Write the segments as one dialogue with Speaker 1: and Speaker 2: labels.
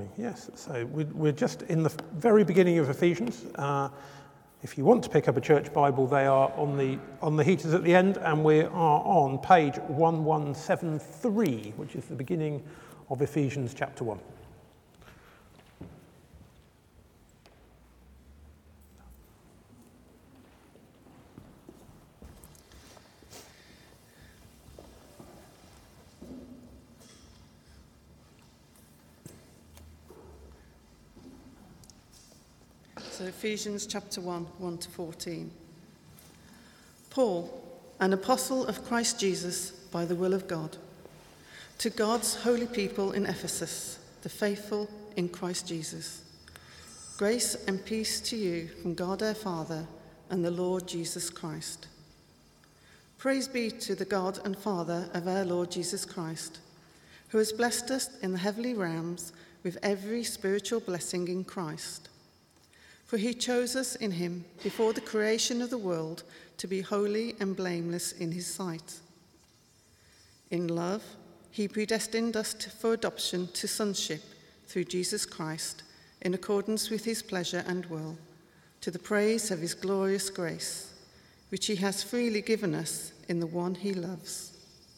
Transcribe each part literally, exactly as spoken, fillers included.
Speaker 1: morning. Yes, so we're just in the very beginning of Ephesians. Uh, if you want to pick up a church Bible, they are on the on the heaters at the end, and we are on page eleven seventy-three, which is the beginning of Ephesians chapter one.
Speaker 2: So Ephesians chapter one, one to fourteen. Paul, an apostle of Christ Jesus by the will of God, to God's holy people in Ephesus, the faithful in Christ Jesus. Grace and peace to you from God our Father and the Lord Jesus Christ. Praise be to the God and Father of our Lord Jesus Christ, who has blessed us in the heavenly realms with every spiritual blessing in Christ. For he chose us in him before the creation of the world to be holy and blameless in his sight. In love, he predestined us to, for adoption to sonship through Jesus Christ, in accordance with his pleasure and will, to the praise of his glorious grace, which he has freely given us in the one he loves.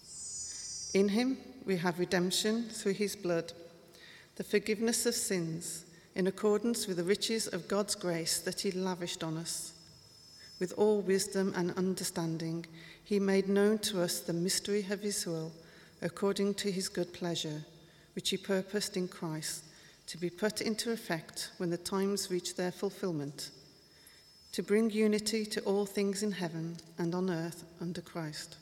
Speaker 2: In him we have redemption through his blood, the forgiveness of sins, in accordance with the riches of God's grace that he lavished on us. With all wisdom and understanding, he made known to us the mystery of his will, according to his good pleasure, which he purposed in Christ, to be put into effect when the times reach their fulfillment, to bring unity to all things in heaven and on earth under Christ.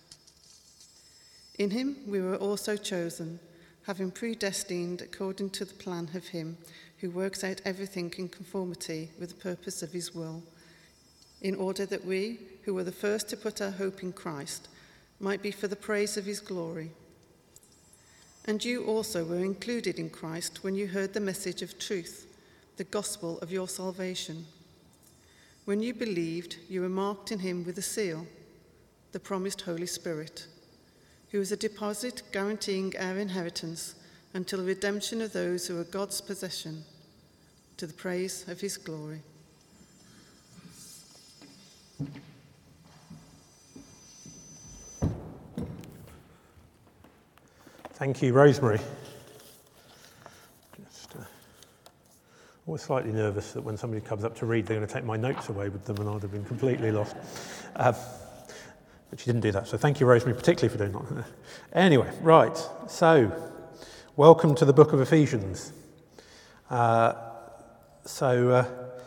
Speaker 2: In him we were also chosen, having predestined according to the plan of him who works out everything in conformity with the purpose of his will, in order that we, who were the first to put our hope in Christ, might be for the praise of his glory. And you also were included in Christ when you heard the message of truth, the gospel of your salvation. When you believed, you were marked in him with a seal, the promised Holy Spirit, who is a deposit guaranteeing our inheritance until the redemption of those who are God's possession, to the praise of his glory.
Speaker 1: Thank you, Rosemary. Just uh, always slightly nervous that when somebody comes up to read, they're going to take my notes away with them, and I'd have been completely lost. Uh, but she didn't do that, so thank you, Rosemary, particularly for doing that. Anyway, right, so welcome to the book of Ephesians. Uh, so uh,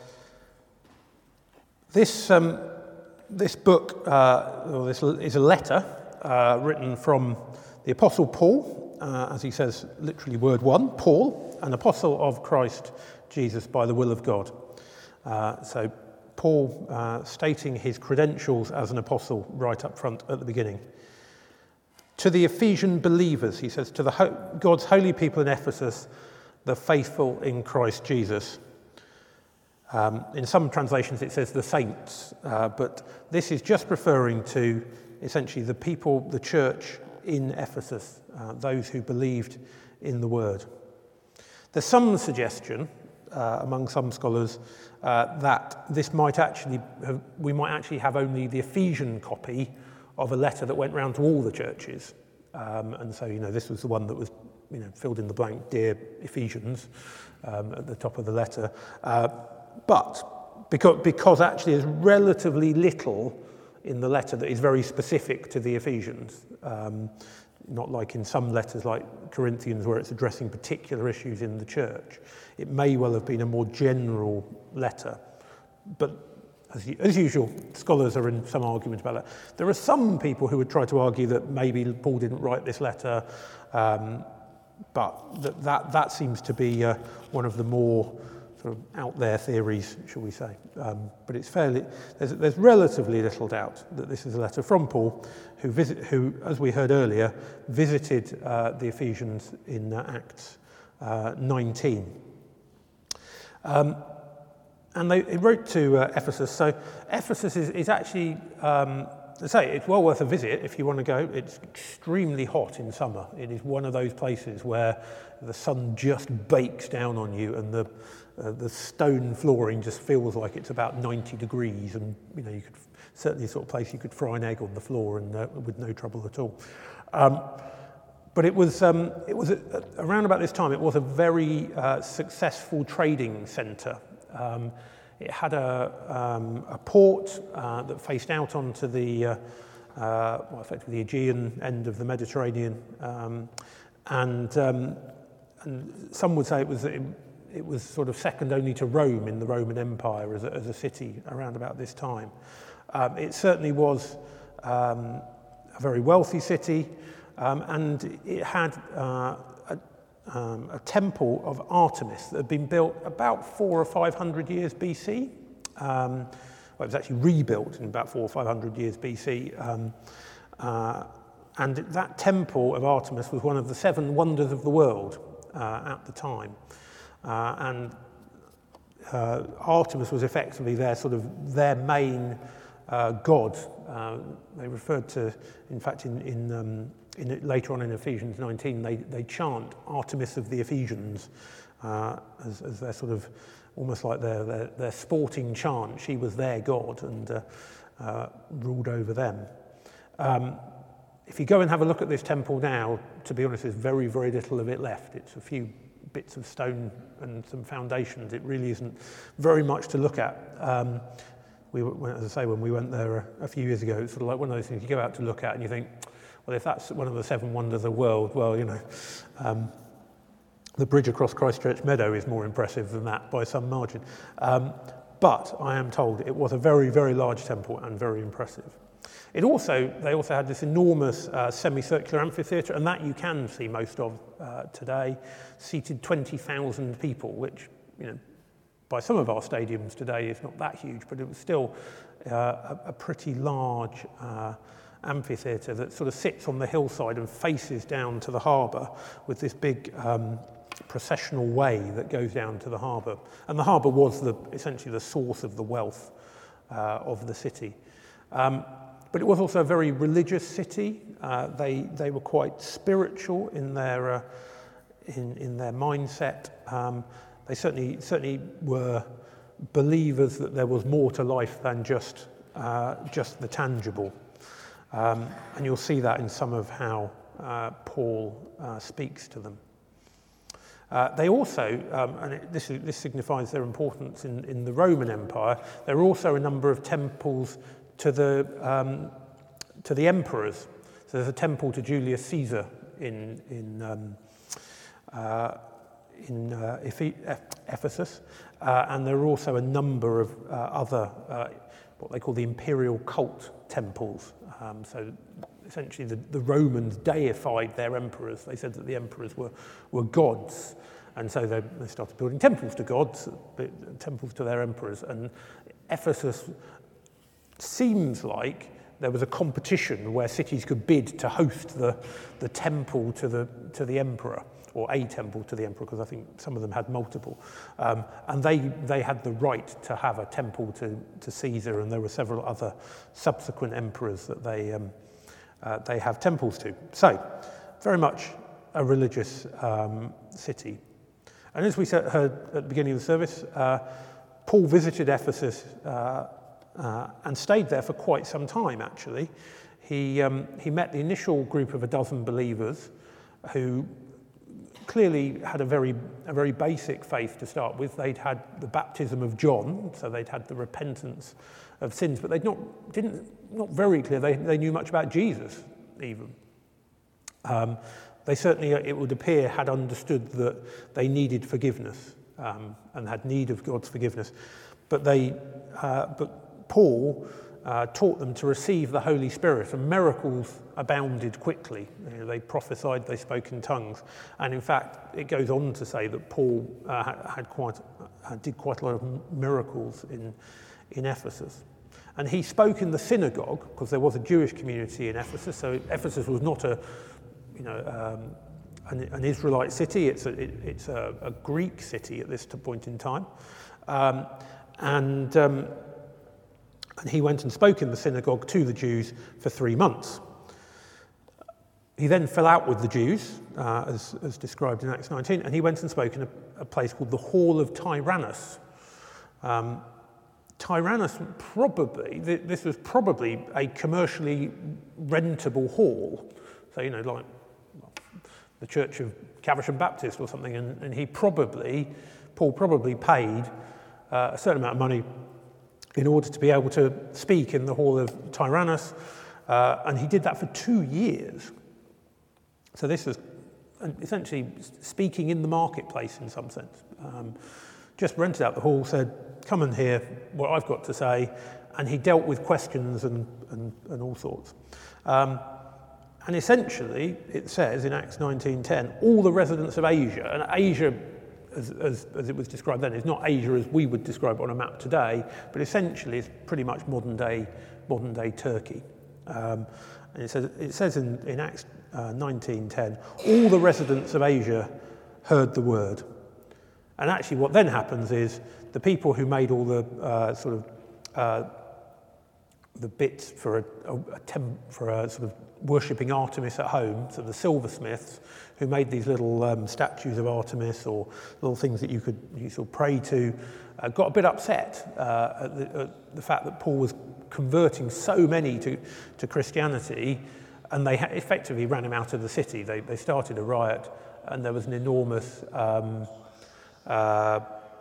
Speaker 1: this um, this book, uh, or this is a letter uh, written from the Apostle Paul, uh, as he says, literally word one, Paul, an apostle of Christ Jesus by the will of God. Uh, so Paul uh, stating his credentials as an apostle right up front at the beginning. To the Ephesian believers, he says, to the ho- God's holy people in Ephesus, the faithful in Christ Jesus. Um, in some translations it says the saints, uh, but this is just referring to essentially the people, the church in Ephesus, uh, those who believed in the word. There's some suggestion uh, among some scholars uh, that this might actually have, we might actually have only the Ephesian copy of a letter that went round to all the churches. Um, and so, you know, this was the one that was, you know, filled in the blank, Dear Ephesians, um, at the top of the letter. Uh, but because, because actually there's relatively little in the letter that is very specific to the Ephesians, um, not like in some letters like Corinthians where it's addressing particular issues in the church. It may well have been a more general letter, but As, as usual, scholars are in some argument about that. There are some people who would try to argue that maybe Paul didn't write this letter, um, but that, that that seems to be uh, one of the more sort of out there theories, shall we say. Um, but it's fairly there's, there's relatively little doubt that this is a letter from Paul, who visit who, as we heard earlier, visited uh, the Ephesians in uh, Acts uh, nineteen. Um, And they, they wrote to uh, Ephesus. So Ephesus is, is actually um, I say it's well worth a visit if you want to go. It's extremely hot in summer. It is one of those places where the sun just bakes down on you, and the uh, the stone flooring just feels like it's about ninety degrees. And you know, you could certainly the sort of place you could fry an egg on the floor and uh, with no trouble at all. Um, but it was um, it was a, a, around about this time. It was a very uh, successful trading centre. Um, It had a, um, a port uh, that faced out onto the, uh, uh, well, effectively the Aegean end of the Mediterranean, um, and, um, and some would say it was it, it was sort of second only to Rome in the Roman Empire as a, as a city around about this time. Um, it certainly was um, a very wealthy city, um, and it had uh, a, Um, a temple of Artemis that had been built about four or five hundred years B C. Um, well, it was actually rebuilt in about four or five hundred years B C. Um, uh, and that temple of Artemis was one of the seven wonders of the world uh, at the time. Uh, and uh, Artemis was effectively their sort of their main uh, god. Uh, they referred to, in fact, in, in um, In it, later on in Ephesians nineteen, they, they chant Artemis of the Ephesians uh, as, as their sort of, almost like their, their, their sporting chant. She was their god and uh, uh, ruled over them. Um, if you go and have a look at this temple now, to be honest, there's very, very little of it left. It's a few bits of stone and some foundations. It really isn't very much to look at. Um, we, as I say, when we went there a, a few years ago, it's sort of like one of those things you go out to look at and you think, well, if that's one of the seven wonders of the world, well, you know, um, the bridge across Christchurch Meadow is more impressive than that by some margin. Um, but I am told it was a very, very large temple and very impressive. It also, they also had this enormous uh, semicircular amphitheatre, and that you can see most of uh, today, seated twenty thousand people, which, you know, by some of our stadiums today is not that huge, but it was still uh, a, a pretty large uh, amphitheatre that sort of sits on the hillside and faces down to the harbour with this big um, processional way that goes down to the harbour. And the harbour was the, essentially the source of the wealth uh, of the city. Um, but it was also a very religious city. Uh, they they were quite spiritual in their uh, in in their mindset. Um, they certainly certainly were believers that there was more to life than just uh, just the tangible. Um, and you'll see that in some of how uh, Paul uh, speaks to them. Uh, they also, um, and it, this, this signifies their importance in, in the Roman Empire, there are also a number of temples to the, um, to the emperors. So there's a temple to Julius Caesar in, in, um, uh, in uh, Ephesus, uh, and there are also a number of uh, other, uh, what they call the imperial cult temples. Um, so essentially the, the Romans deified their emperors. They said that the emperors were, were gods. And so they, they started building temples to gods, temples to their emperors. And Ephesus seems like there was a competition where cities could bid to host the, the temple to the, to the emperor, or a temple to the emperor, because I think some of them had multiple. Um, and they they had the right to have a temple to, to Caesar, and there were several other subsequent emperors that they um, uh, they have temples to. So, very much a religious um, city. And as we said, heard at the beginning of the service, uh, Paul visited Ephesus uh, uh, and stayed there for quite some time, actually. He, um, he met the initial group of a dozen believers who clearly had a very a very basic faith to start with. They'd had the baptism of John, so they'd had the repentance of sins, but they'd not didn't not very clear they, they knew much about Jesus even. Um, they certainly, it would appear, had understood that they needed forgiveness um, and had need of God's forgiveness, but they uh, but Paul uh, taught them to receive the Holy Spirit, and miracles abounded quickly. You know, they prophesied, they spoke in tongues, and in fact, it goes on to say that Paul uh, had quite uh, did quite a lot of miracles in in Ephesus, and he spoke in the synagogue because there was a Jewish community in Ephesus. So Ephesus was not a you know um, an, an Israelite city; it's a it, it's a, a Greek city at this point in time, um, and. Um, And he went and spoke in the synagogue to the Jews for three months. He then fell out with the Jews, uh, as, as described in Acts nineteen, and he went and spoke in a, a place called the Hall of Tyrannus. Um, Tyrannus probably, th- this was probably a commercially rentable hall. So, you know, like well, the Church of Caversham Baptist or something, and, and he probably, Paul probably paid uh, a certain amount of money in order to be able to speak in the Hall of Tyrannus, uh, and he did that for two years. So this was essentially speaking in the marketplace in some sense. Um, just rented out the hall, said, come and hear what I've got to say, and he dealt with questions and, and, and all sorts. Um, and essentially, it says in Acts nineteen ten, all the residents of Asia, and Asia, as, as, as it was described then, is not Asia as we would describe it on a map today, but essentially it's pretty much modern day, modern day Turkey. Um, and it says, it says in, in Acts uh, nineteen ten, all the residents of Asia heard the word. And actually what then happens is the people who made all the uh, sort of uh, the bits for a, a, a temp, for a sort of worshipping Artemis at home, so the silversmiths who made these little um, statues of Artemis or little things that you could you sort of pray to, uh, got a bit upset uh, at, the, at the fact that Paul was converting so many to, to Christianity, and they ha- effectively ran him out of the city. They, they started a riot, and there was an enormous um, uh,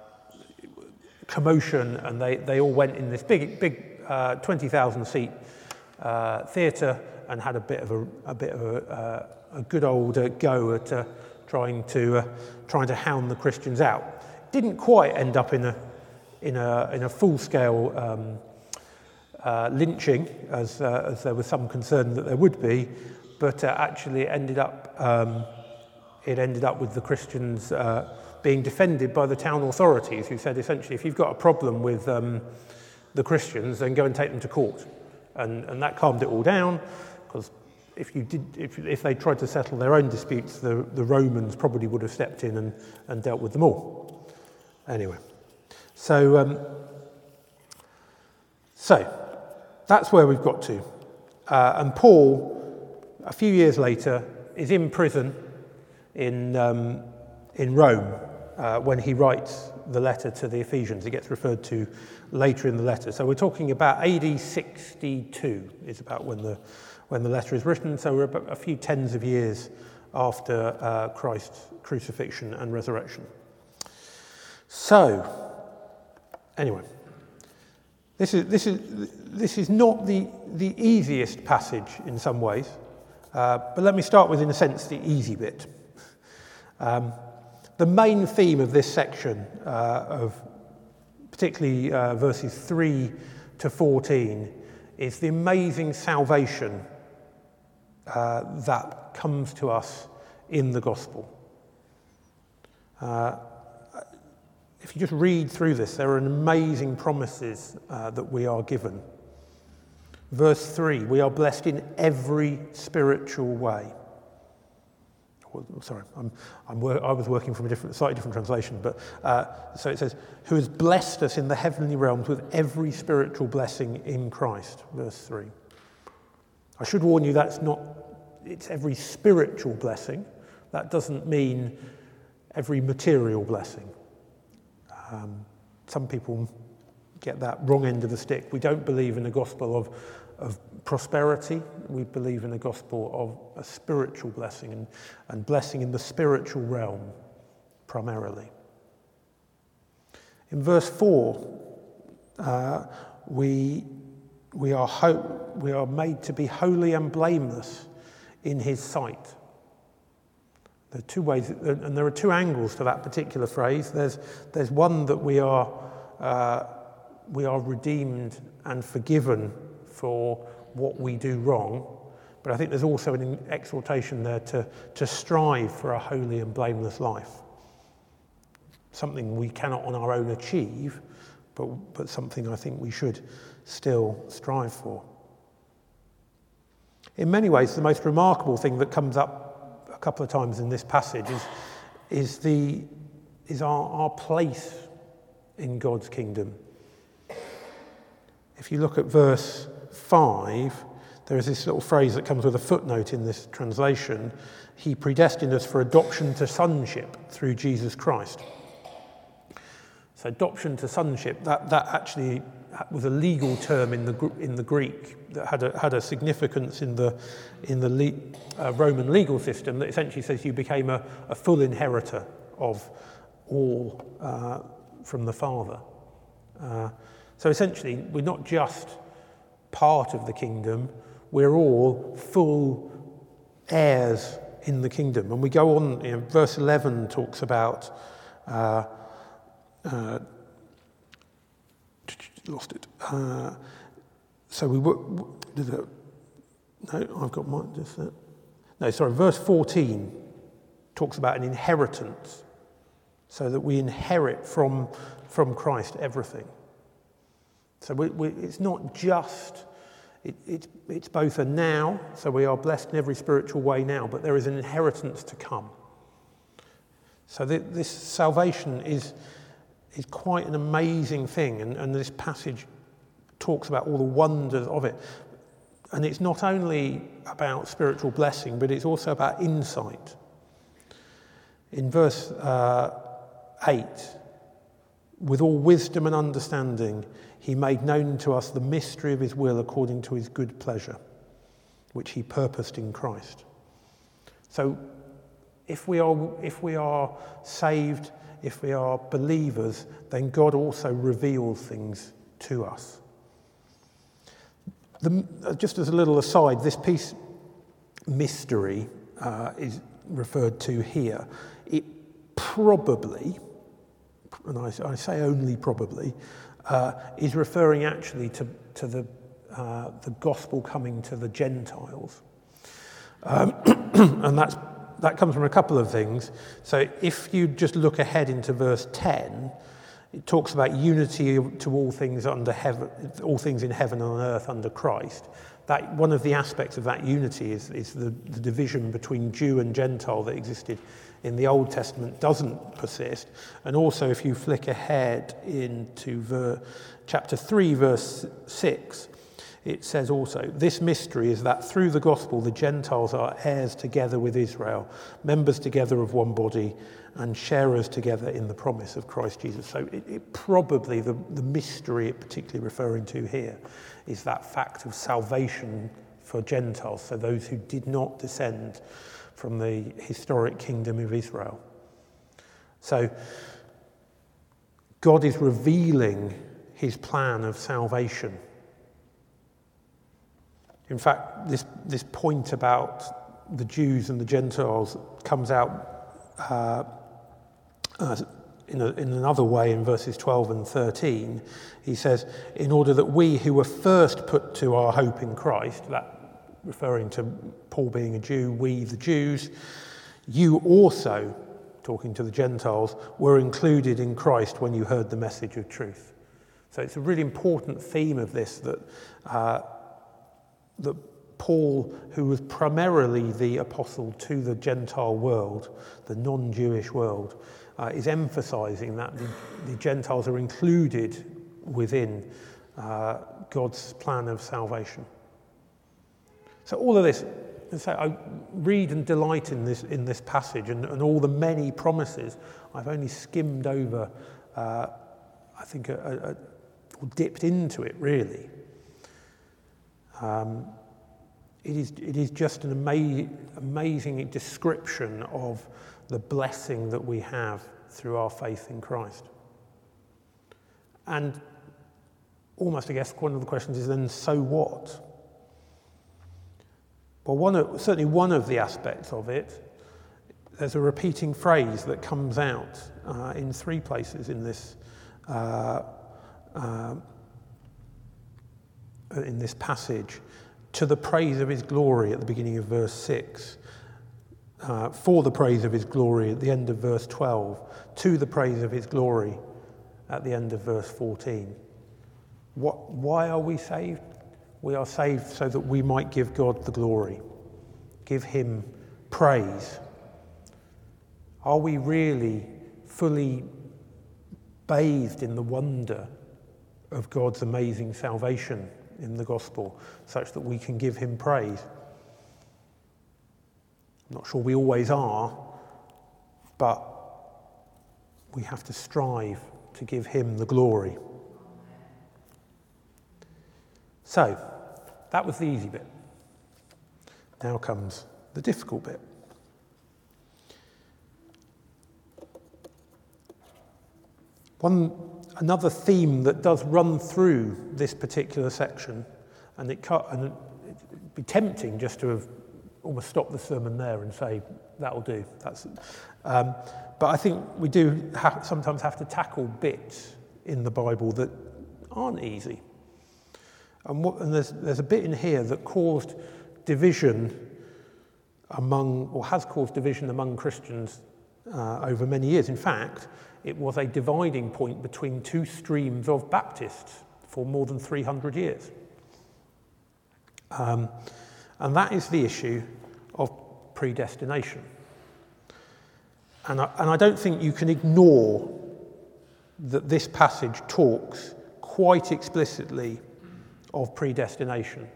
Speaker 1: commotion, and they, they all went in this big big uh, twenty thousand seat uh, theatre and had a bit of a, a bit of a, uh, a good old uh, go at uh, trying to uh, trying to hound the Christians out. Didn't quite end up in a in a in a full scale um, uh, lynching, as uh, as there was some concern that there would be, but uh, actually it ended up um, it ended up with the Christians uh, being defended by the town authorities, who said essentially, if you've got a problem with um, the Christians, then go and take them to court, and and that calmed it all down. Because if you did, if if they tried to settle their own disputes, the, the Romans probably would have stepped in and, and dealt with them all. Anyway, so um, so that's where we've got to. Uh, and Paul, a few years later, is in prison in um, in Rome uh, when he writes the letter to the Ephesians. It gets referred to later in the letter. So we're talking about A D sixty-two is about when the when the letter is written, so we're about a few tens of years after uh, Christ's crucifixion and resurrection. So, anyway, this is this is this is not the the easiest passage in some ways, uh, but let me start with, in a sense, the easy bit. Um, the main theme of this section, uh, of particularly uh, verses three to fourteen, is the amazing salvation Uh, that comes to us in the gospel. Uh, if you just read through this, there are amazing promises uh, that we are given. Verse three, we are blessed in every spiritual way. Oh, sorry, I'm, I'm wor- I was working from a different, slightly different translation, but uh, so it says, who has blessed us in the heavenly realms with every spiritual blessing in Christ. Verse three. I should warn you that's not, it's every spiritual blessing. That doesn't mean every material blessing. Um, some people get that wrong end of the stick. We don't believe in a gospel of, of prosperity. We believe in a gospel of a spiritual blessing and, and blessing in the spiritual realm primarily. In verse four, uh, we We are ho- we are made to be holy and blameless in his sight. There are two ways, and there are two angles to that particular phrase. There's there's one that we are uh, we are redeemed and forgiven for what we do wrong, but I think there's also an exhortation there to to strive for a holy and blameless life. Something we cannot on our own achieve, but but something I think we should still strive for. In many ways, the most remarkable thing that comes up a couple of times in this passage is, is, the, is our, our place in God's kingdom. if you look at verse five, there is this little phrase that comes with a footnote in this translation. He predestined us for adoption to sonship through Jesus Christ. So adoption to sonship, that, that actually was a legal term in the in the Greek that had a, had a significance in the in the le, uh, Roman legal system that essentially says you became a, a full inheritor of all uh, from the Father. Uh, so essentially, we're not just part of the kingdom, we're all full heirs in the kingdom. And we go on, you know, verse eleven talks about, uh, uh, lost it. Uh, so we were, did it, no, I've got mine, just that. No, sorry, verse fourteen talks about an inheritance, so that we inherit from, from Christ everything. So we, we, it's not just, it, it, it's both a now, so we are blessed in every spiritual way now, but there is an inheritance to come. So th- this salvation is, is quite an amazing thing, and, and this passage talks about all the wonders of it. And it's not only about spiritual blessing, but it's also about insight. In verse uh, eight, with all wisdom and understanding, he made known to us the mystery of his will according to his good pleasure, which he purposed in Christ. So if we are, if we are saved, if we are believers, then God also reveals things to us. The, just as a little aside, this piece, mystery, uh, is referred to here. It probably, and I, I say only probably, uh, is referring actually to, to the, uh, the gospel coming to the Gentiles. Um, and that's, that comes from a couple of things. So if you just look ahead into verse ten, it talks about unity to all things under heaven, all things in heaven and on earth under Christ. That one of the aspects of that unity is, is the, the division between Jew and Gentile that existed in the Old Testament doesn't persist. And also, if you flick ahead into ver, chapter three, verse six, it says also, this mystery is that through the gospel the Gentiles are heirs together with Israel, members together of one body, and sharers together in the promise of Christ Jesus. So it, it probably, the, the mystery it particularly referring to here is that fact of salvation for Gentiles, so those who did not descend from the historic kingdom of Israel. So God is revealing his plan of salvation. In fact, this, this point about the Jews and the Gentiles comes out uh, uh, in, a, in another way in verses twelve and thirteen. He says, in order that we who were first put to our hope in Christ, that referring to Paul being a Jew, we the Jews, you also, talking to the Gentiles, were included in Christ when you heard the message of truth. So it's a really important theme of this that uh, that Paul, who was primarily the apostle to the Gentile world, the non-Jewish world, uh, is emphasizing that the, the Gentiles are included within uh, God's plan of salvation. So all of this, so I read and delight in this in this passage, and, and all the many promises. I've only skimmed over, uh, I think, a, a, a, or dipped into it really. Um, it is it is just an ama- amazing description of the blessing that we have through our faith in Christ. And almost, I guess, one of the questions is then, so what? Well, one of, certainly one of the aspects of it, there's a repeating phrase that comes out uh, in three places in this uh, uh, in this passage. To the praise of his glory at the beginning of verse six, uh, for the praise of his glory at the end of verse twelve, to the praise of his glory at the end of verse fourteen. What? Why are we saved? We are saved so that we might give God the glory, give him praise. Are we really fully bathed in the wonder of God's amazing salvation in the gospel, such that we can give him praise. I'm not sure we always are, but we have to strive to give him the glory. So, that was the easy bit. Now comes the difficult bit. One another theme that does run through this particular section, and it cut, and it'd be tempting just to have almost stopped the sermon there and say that'll do. That's, um, but I think we do have, sometimes have to tackle bits in the Bible that aren't easy. And, what, and there's, there's a bit in here that caused division among, or has caused division among Christians uh, over many years. In fact, it was a dividing point between two streams of Baptists for more than three hundred years. Um, and that is the issue of predestination. And I, and I don't think you can ignore that this passage talks quite explicitly of predestination.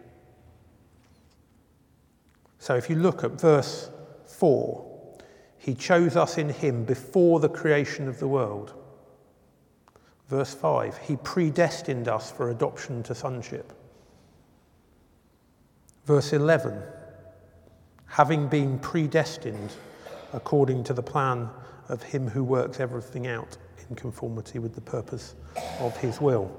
Speaker 1: So if you look at verse four, he chose us in him before the creation of the world. Verse five, he predestined us for adoption to sonship. Verse eleven, having been predestined according to the plan of him who works everything out in conformity with the purpose of his will.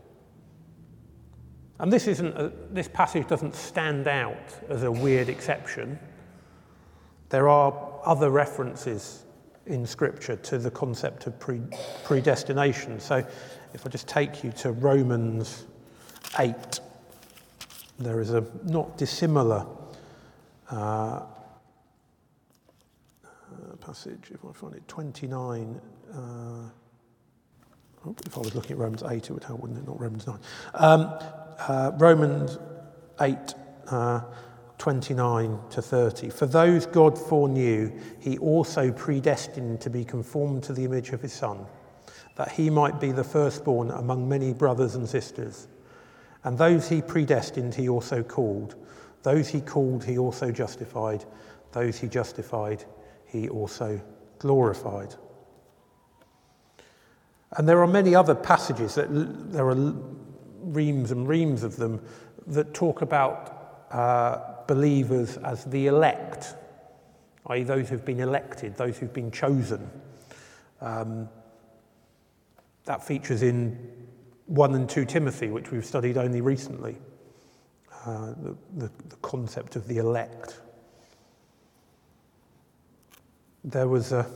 Speaker 1: And this isn't a, this passage doesn't stand out as a weird exception. There are other references in Scripture to the concept of pre, predestination. So if I just take you to Romans eight, there is a not dissimilar uh, passage, if I find it, twenty-nine. Uh, oh, if I was looking at Romans eight, it would help, wouldn't it? Not Romans nine. Um, uh, Romans eight, uh, twenty-nine to thirty. For those God foreknew, he also predestined to be conformed to the image of his Son, that he might be the firstborn among many brothers and sisters. And those he predestined, he also called. Those he called, he also justified. Those he justified, he also glorified. And there are many other passages, that there are reams and reams of them, that talk about uh, believers as the elect, that is those who've been elected, those who've been chosen. Um, that features in one and two Timothy, which we've studied only recently, uh, the, the, the concept of the elect. There was a...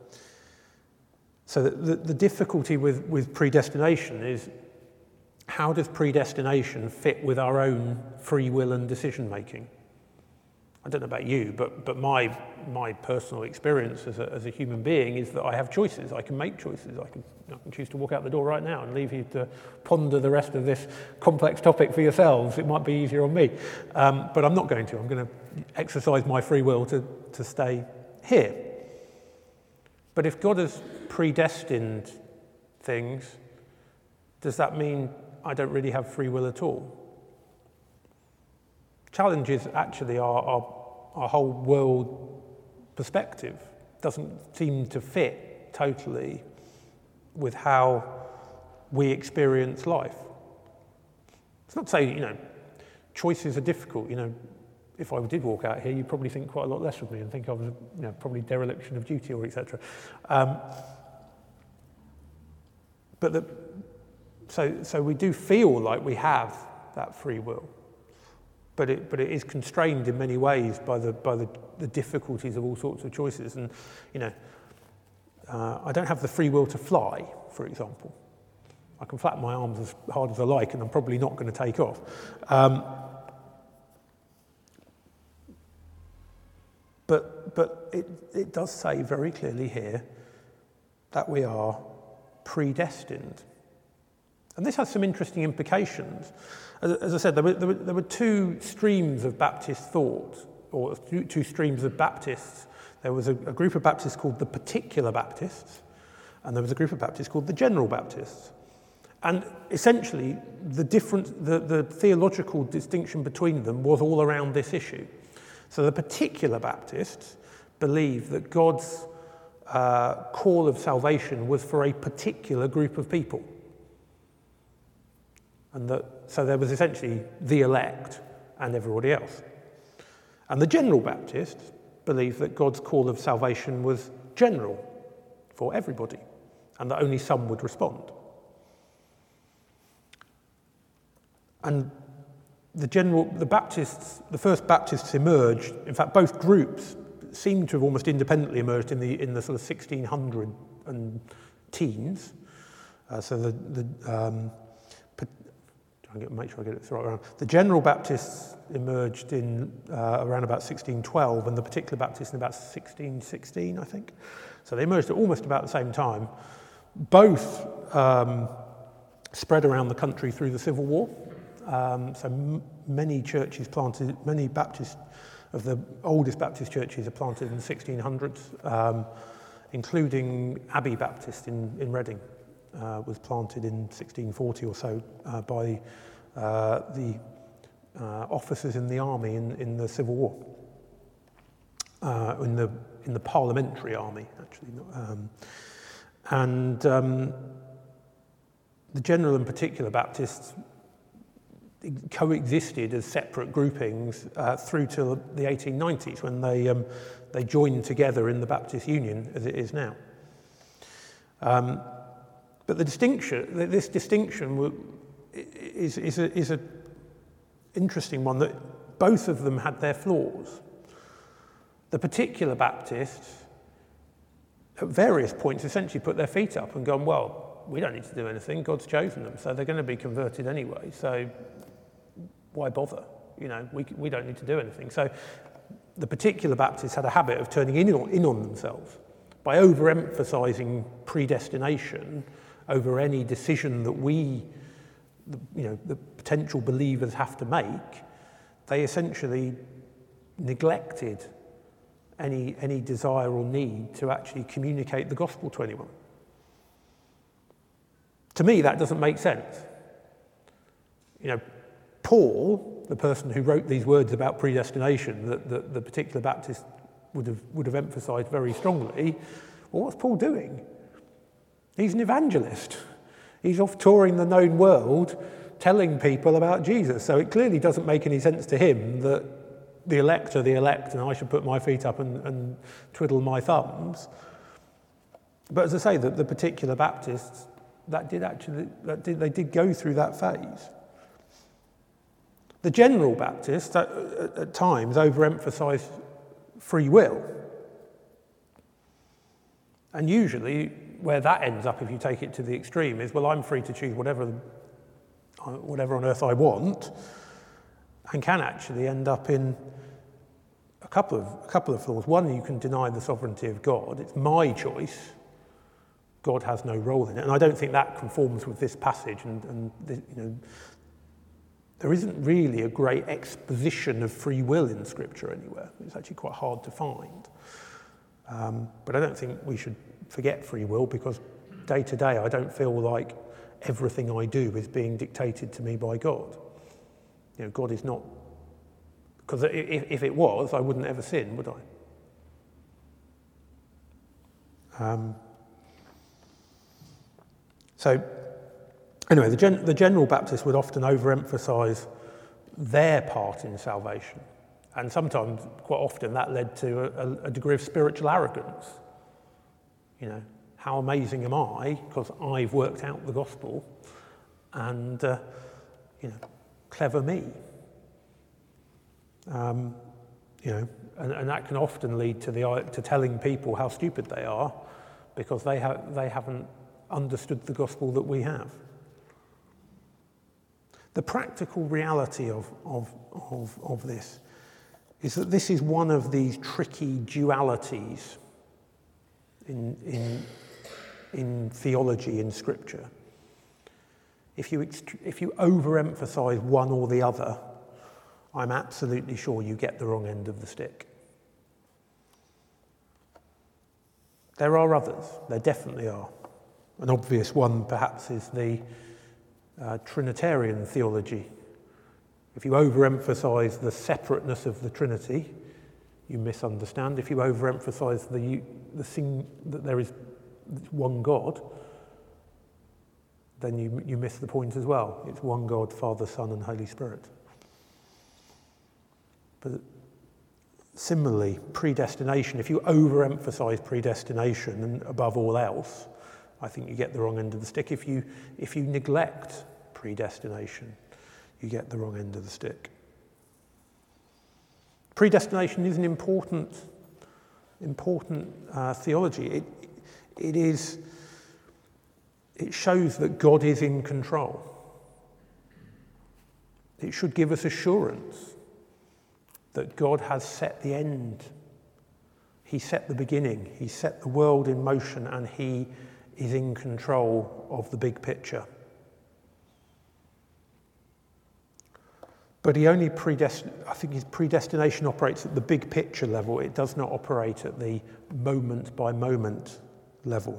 Speaker 1: So the, the difficulty with, with predestination is, how does predestination fit with our own free will and decision making? I don't know about you, but but my my personal experience as a, as a human being is that I have choices. I can make choices. I can, I can choose to walk out the door right now and leave you to ponder the rest of this complex topic for yourselves. It might be easier on me, um, but I'm not going to. I'm going to exercise my free will to, to stay here. But if God has predestined things, does that mean I don't really have free will at all? Challenges actually are our, our whole world perspective. Doesn't seem to fit totally with how we experience life. It's not to say, you know, choices are difficult. You know, if I did walk out here, you'd probably think quite a lot less of me and think I was, you know, probably dereliction of duty or et cetera. Um, but the, so so we do feel like we have that free will, but it but it is constrained in many ways by the by the, the difficulties of all sorts of choices. And you know, uh, I don't have the free will to fly, for example. I can flap my arms as hard as I like, and I'm probably not going to take off. Um, But but it, it does say very clearly here that we are predestined. And this has some interesting implications. As, as I said, there were, there, were, there were two streams of Baptist thought, or two, two streams of Baptists. There was a, a group of Baptists called the Particular Baptists, and there was a group of Baptists called the General Baptists. And essentially, the, different, the, the theological distinction between them was all around this issue. So the particular Baptists believed that God's uh, call of salvation was for a particular group of people. And that, so there was essentially the elect and everybody else. And the general Baptists believed that God's call of salvation was general for everybody, and that only some would respond. And the general, the Baptists, the first Baptists emerged, in fact, both groups seem to have almost independently emerged in the in the sort of sixteen hundred and teens. Uh, so the, the um, try and get, make sure I get it right around. The general Baptists emerged in uh, around about sixteen twelve, and the particular Baptists in about sixteen sixteen, I think. So they emerged at almost about the same time. Both um, spread around the country through the Civil War. Um, so m- many churches planted, many Baptist of the oldest Baptist churches are planted in the sixteen hundreds, um, including Abbey Baptist in, in Reading, uh, was planted in sixteen forty or so uh, by uh, the uh, officers in the army in, in the Civil War, uh, in the in the parliamentary army actually, um, and um, the general and particular Baptists coexisted as separate groupings uh, through to the eighteen nineties when they um, they joined together in the Baptist Union as it is now. Um, but the distinction, this distinction, is is a, is a interesting one, that both of them had their flaws. The particular Baptists, at various points, essentially put their feet up and gone, well, we don't need to do anything. God's chosen them, so they're going to be converted anyway. So why bother? You know, we we don't need to do anything. So the particular Baptists had a habit of turning in on, in on themselves by overemphasizing predestination over any decision that we, the, you know, the potential believers have to make. They essentially neglected any any desire or need to actually communicate the gospel to anyone. To me, that doesn't make sense. You know, Paul, the person who wrote these words about predestination that, that the particular Baptist would have would have emphasized very strongly, well, what's Paul doing? He's an evangelist. He's off touring the known world, telling people about Jesus. So it clearly doesn't make any sense to him that the elect are the elect and I should put my feet up and, and twiddle my thumbs. But as I say, the, the particular Baptists, that did actually, that did, they did go through that phase. The general Baptists, at, at, at times, overemphasise free will. And usually, where that ends up, if you take it to the extreme, is, well, I'm free to choose whatever, whatever on earth I want, and can actually end up in a couple of a couple of flaws. One, you can deny the sovereignty of God. It's my choice. God has no role in it, and I don't think that conforms with this passage. And, and the, you know, there isn't really a great exposition of free will in Scripture anywhere. It's actually quite hard to find. Um, but I don't think we should forget free will, because day to day I don't feel like everything I do is being dictated to me by God. You know, God is not, because if, if it was, I wouldn't ever sin, would I? Um, so, anyway, the, gen, the general Baptists would often overemphasise their part in salvation, and sometimes, quite often, that led to a, a degree of spiritual arrogance. You know, how amazing am I, because I've worked out the gospel, and, uh, you know, clever me. Um, you know, and, and that can often lead to the to telling people how stupid they are, because they have they haven't understood the gospel that we have. The practical reality of of of, of this is that this is one of these tricky dualities in in in theology, in Scripture. If you if you overemphasize one or the other, I'm absolutely sure you get the wrong end of the stick. There are others, there definitely are. An obvious one, perhaps, is the uh, Trinitarian theology. If you overemphasize the separateness of the Trinity, you misunderstand. If you overemphasize the, the thing that there is one God, then you, you miss the point as well. It's one God, Father, Son, and Holy Spirit. But similarly, predestination, if you overemphasize predestination and above all else, I think you get the wrong end of the stick. If you, if you neglect predestination, you get the wrong end of the stick. Predestination is an important, important uh, theology. It, it is, it shows that God is in control. It should give us assurance that God has set the end. He set the beginning. He set the world in motion, and he is in control of the big picture. But he only predest- I think his predestination operates at the big picture level. It does not operate at the moment by moment level.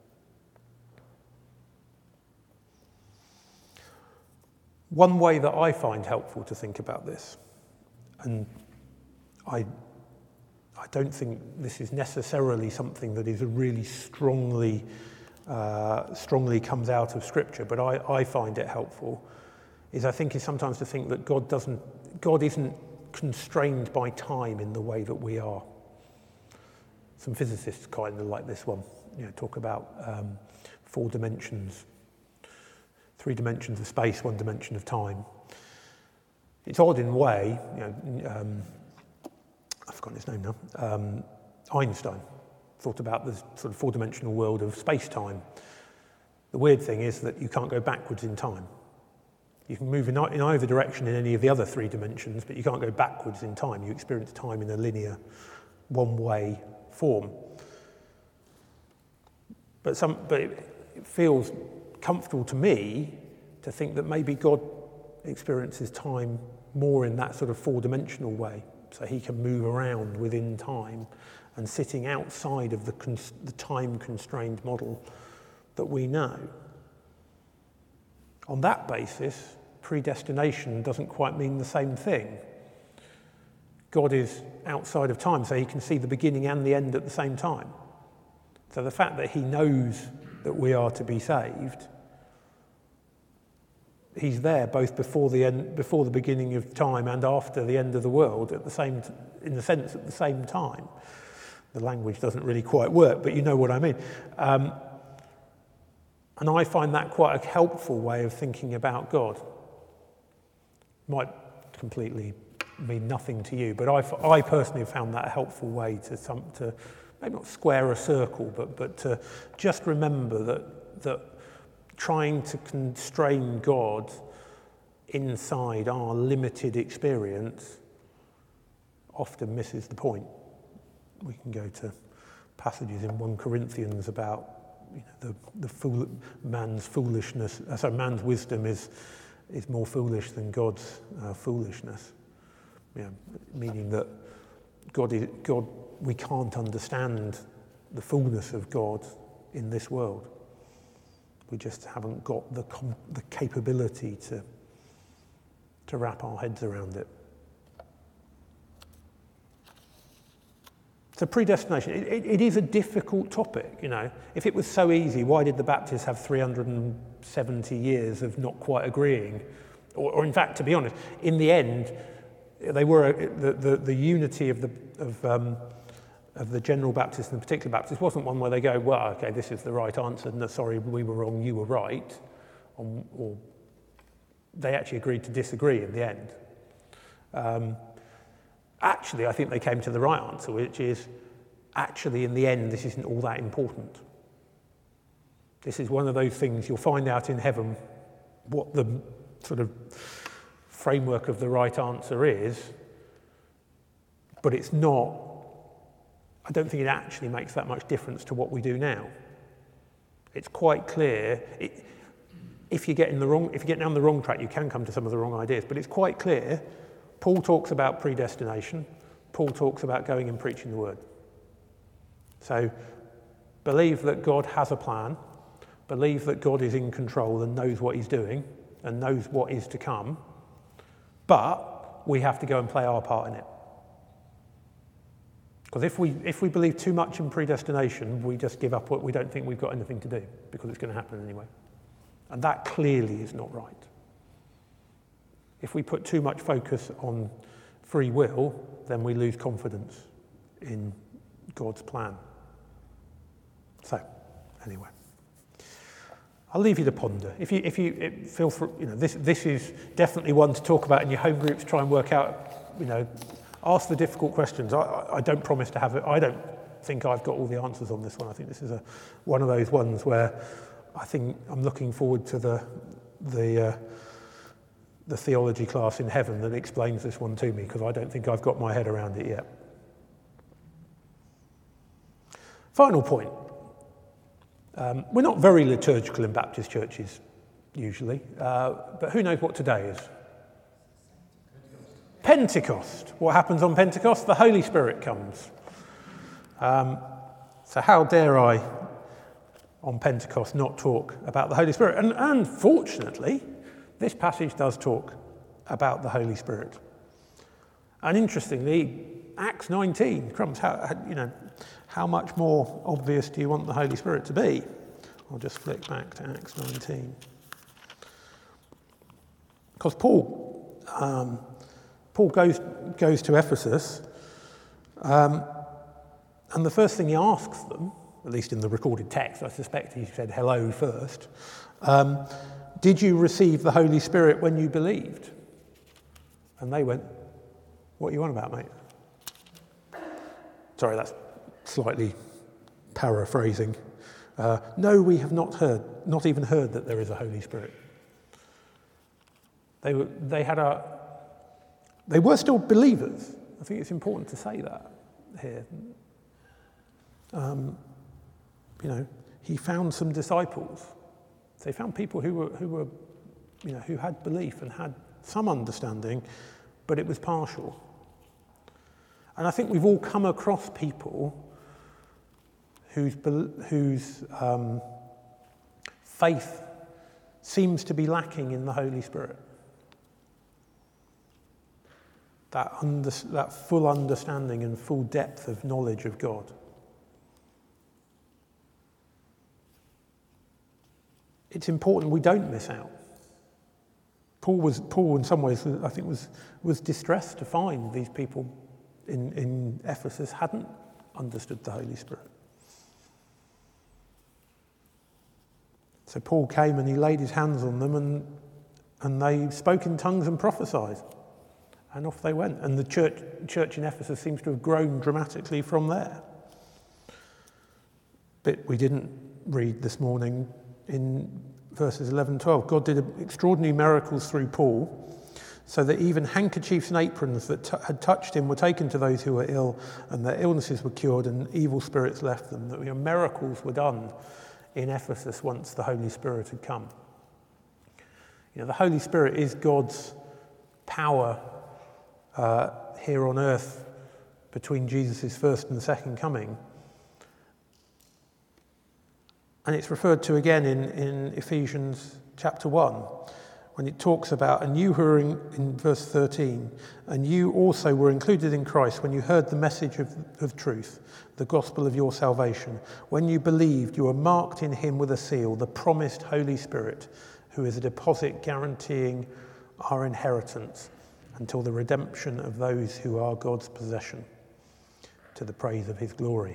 Speaker 1: One way that I find helpful to think about this, and I, I don't think this is necessarily something that is a really strongly, uh, strongly comes out of Scripture, but I, I find it helpful, is I think is sometimes to think that God doesn't, God isn't constrained by time in the way that we are. Some physicists kind of like this one, you know, talk about um, four dimensions, three dimensions of space, one dimension of time. It's odd in a way, you know, um, I've forgotten his name now, um, Einstein thought about the sort of four-dimensional world of space-time. The weird thing is that you can't go backwards in time. You can move in, in either direction in any of the other three dimensions, but you can't go backwards in time. You experience time in a linear, one-way form. But, some, but it, it feels comfortable to me to think that maybe God experiences time more in that sort of four-dimensional way, so he can move around within time and sitting outside of the, cons- the time-constrained model that we know. On that basis, predestination doesn't quite mean the same thing. God is outside of time, so he can see the beginning and the end at the same time. So the fact that he knows that we are to be saved, he's there both before the end, before the beginning of time and after the end of the world at the same, in a sense, at the same time. The language doesn't really quite work, but you know what I mean. Um, and I find that quite a helpful way of thinking about God. Might completely mean nothing to you, but I, I personally have found that a helpful way to some, to maybe not square a circle, but but to just remember that that trying to constrain God inside our limited experience often misses the point. We can go to passages in First Corinthians about, you know, the the fool, man's foolishness. Uh, sorry, man's wisdom is is more foolish than God's uh, foolishness. You know, meaning that God is God. We can't understand the fullness of God in this world. We just haven't got the com- the capability to to wrap our heads around it. So predestination, it, it, it is a difficult topic, you know. If it was so easy, why did the Baptists have three hundred seventy years of not quite agreeing? Or, or in fact, to be honest, in the end, they were the the, the unity of the of um, of the general Baptist and the particular Baptist wasn't one where they go, well, okay, this is the right answer, no, sorry, we were wrong, you were right, or, or they actually agreed to disagree in the end. Um, actually, I think they came to the right answer, which is, actually, in the end, this isn't all that important. This is one of those things you'll find out in heaven what the sort of framework of the right answer is, but it's not, I don't think it actually makes that much difference to what we do now. It's quite clear. It, if you get in the wrong, if you get down the wrong track, you can come to some of the wrong ideas. But it's quite clear. Paul talks about predestination. Paul talks about going and preaching the word. So believe that God has a plan. believe that God is in control and knows what he's doing and knows what is to come, but we have to go and play our part in it. Because if we if we believe too much in predestination, we just give up what we don't think we've got anything to do because it's going to happen anyway. And that clearly is not right. If we put too much focus on free will, then we lose confidence in God's plan. So, anyway, I'll leave you to ponder. If you if you feel for, you know, this this is definitely one to talk about in your home groups. Try and work out, you know, ask the difficult questions. I, I don't promise to have it. I don't think I've got all the answers on this one. I think this is a one of those ones where I think I'm looking forward to the the uh, the theology class in heaven that explains this one to me, because I don't think I've got my head around it yet. Final point. Um, we're not very liturgical in Baptist churches, usually, uh, but who knows what today is? Pentecost. What happens on Pentecost? The Holy Spirit comes. Um, so how dare I, on Pentecost, not talk about the Holy Spirit? And, and fortunately, this passage does talk about the Holy Spirit. And interestingly, Acts nineteen, crumbs, how, you know, how much more obvious do you want the Holy Spirit to be? I'll just flick back to Acts nineteen. Because Paul, um, Paul goes goes to Ephesus, um, and the first thing he asks them, at least in the recorded text, I suspect he said hello first, um, did you receive the Holy Spirit when you believed? And they went, what are you on about, mate? Sorry, that's slightly paraphrasing. Uh, no, we have not heard, not even heard that there is a Holy Spirit. They were, they had a, they were still believers. I think it's important to say that here. Um, you know, he found some disciples. So he found people who were, who were, you know, who had belief and had some understanding, but it was partial. And I think we've all come across people whose, whose um, faith seems to be lacking in the Holy Spirit. That, under, that full understanding and full depth of knowledge of God. It's important we don't miss out. Paul was, Paul in some ways, I think, was, was distressed to find these people in, in Ephesus hadn't understood the Holy Spirit. So Paul came and he laid his hands on them, and, and they spoke in tongues and prophesied. And off they went. And the church, church in Ephesus seems to have grown dramatically from there. But we didn't read this morning in verses eleven and twelve. God did extraordinary miracles through Paul, so that even handkerchiefs and aprons that t- had touched him were taken to those who were ill, and their illnesses were cured, and evil spirits left them. That, you know, miracles were done in Ephesus once the Holy Spirit had come. You know, the Holy Spirit is God's power uh, here on earth between Jesus' first and second coming. And it's referred to again in, in Ephesians chapter one, when it talks about, and you who are in, in verse thirteen, and you also were included in Christ when you heard the message of, of truth, the gospel of your salvation. When you believed, you were marked in him with a seal, the promised Holy Spirit, who is a deposit guaranteeing our inheritance until the redemption of those who are God's possession, to the praise of his glory.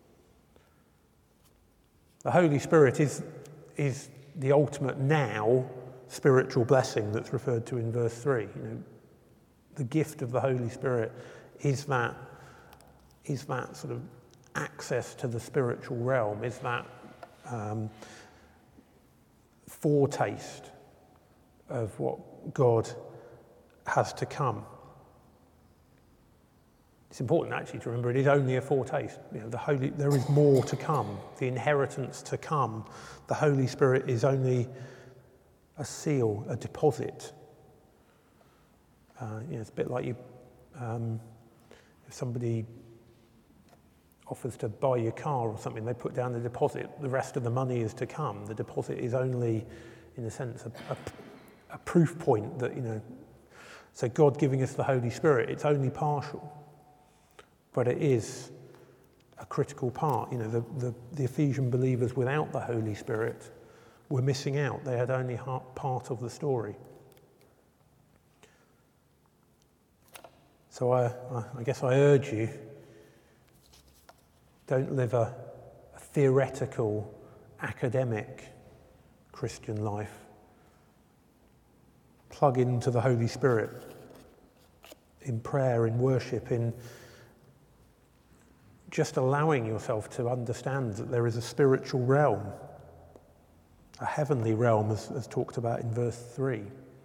Speaker 1: The Holy Spirit is, is the ultimate now spiritual blessing that's referred to in verse three. You know, the gift of the Holy Spirit is that, is that sort of access to the spiritual realm, is that um, foretaste of what God has to come. It's important actually to remember it is only a foretaste. You know, the Holy, there is more to come, the inheritance to come. The Holy Spirit is only a seal, a deposit. Uh, you know, it's a bit like you, um, if somebody offers to buy your car or something, they put down the deposit, the rest of the money is to come. The deposit is only, in a sense, a, a, a proof point that, you know, so God giving us the Holy Spirit, it's only partial, but it is a critical part. You know, the, the, the Ephesian believers without the Holy Spirit were missing out. They had only part of the story. So I, I guess I urge you, don't live a, a theoretical, academic Christian life. Plug into the Holy Spirit in prayer, in worship, in just allowing yourself to understand that there is a spiritual realm, a heavenly realm, as, as talked about in verse three.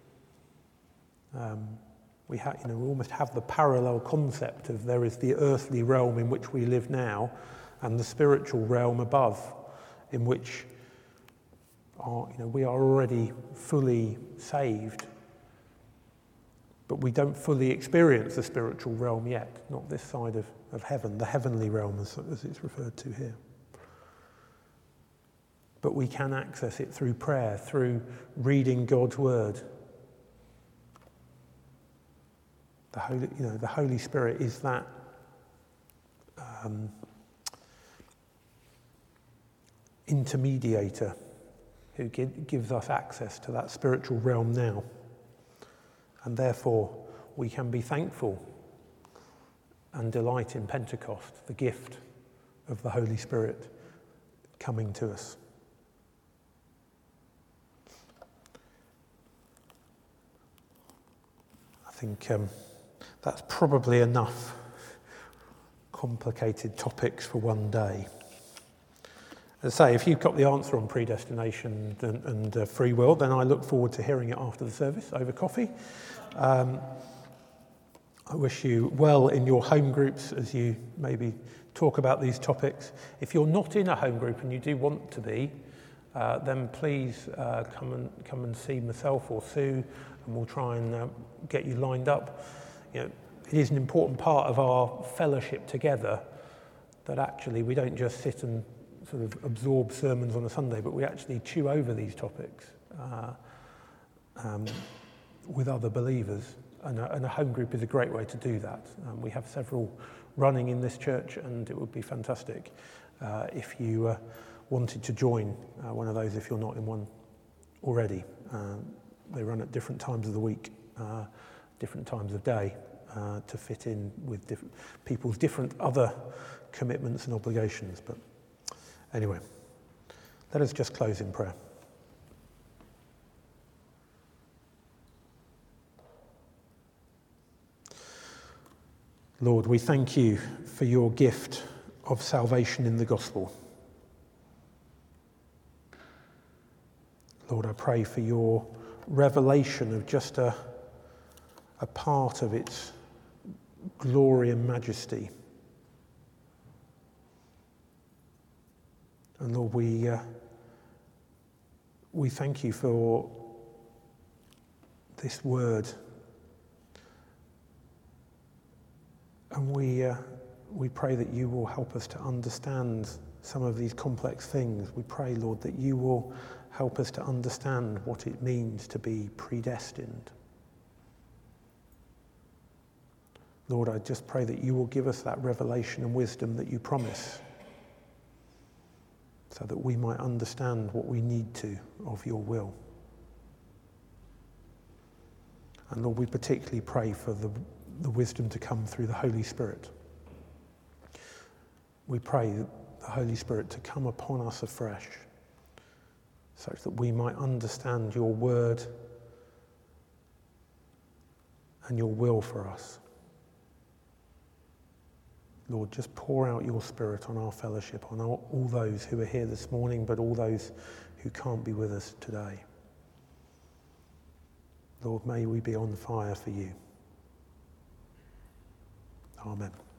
Speaker 1: Um, we, ha- you know, we almost have the parallel concept of there is the earthly realm in which we live now, and the spiritual realm above, in which are, you know, we are already fully saved, but we don't fully experience the spiritual realm yet, not this side of, of heaven, the heavenly realm as, as it's referred to here. But we can access it through prayer, through reading God's word. The Holy, you know, the Holy Spirit is that um, intermediator who give, gives us access to that spiritual realm now. And therefore, we can be thankful and delight in Pentecost, the gift of the Holy Spirit coming to us. I think um, that's probably enough complicated topics for one day. As I say, if you've got the answer on predestination and, and uh, free will, then I look forward to hearing it after the service over coffee. Um, I wish you well in your home groups as you maybe talk about these topics. If you're not in a home group and you do want to be, uh, then please uh, come and come and see myself or Sue, and we'll try and uh, get you lined up. You know, it is an important part of our fellowship together that actually we don't just sit and sort of absorb sermons on a Sunday, but we actually chew over these topics uh, um, with other believers. And a, and a home group is a great way to do that. Um, we have several running in this church, and it would be fantastic uh, if you uh, wanted to join uh, one of those if you're not in one already. Um, they run at different times of the week, uh, different times of day, uh, to fit in with diff- people's different other commitments and obligations. But anyway, let us just close in prayer. Lord, we thank you for your gift of salvation in the gospel. Lord, I pray for your revelation of just a, a part of its glory and majesty. And Lord, we uh, we thank you for this word, and we uh, we pray that you will help us to understand some of these complex things. We pray, Lord, that you will help us to understand what it means to be predestined. Lord, I just pray that you will give us that revelation and wisdom that you promise, so that we might understand what we need to of your will. And Lord, we particularly pray for the, the wisdom to come through the Holy Spirit. We pray that the Holy Spirit to come upon us afresh, such that we might understand your word and your will for us. Lord, just pour out your Spirit on our fellowship, on all, all those who are here this morning, but all those who can't be with us today. Lord, may we be on fire for you. Amen.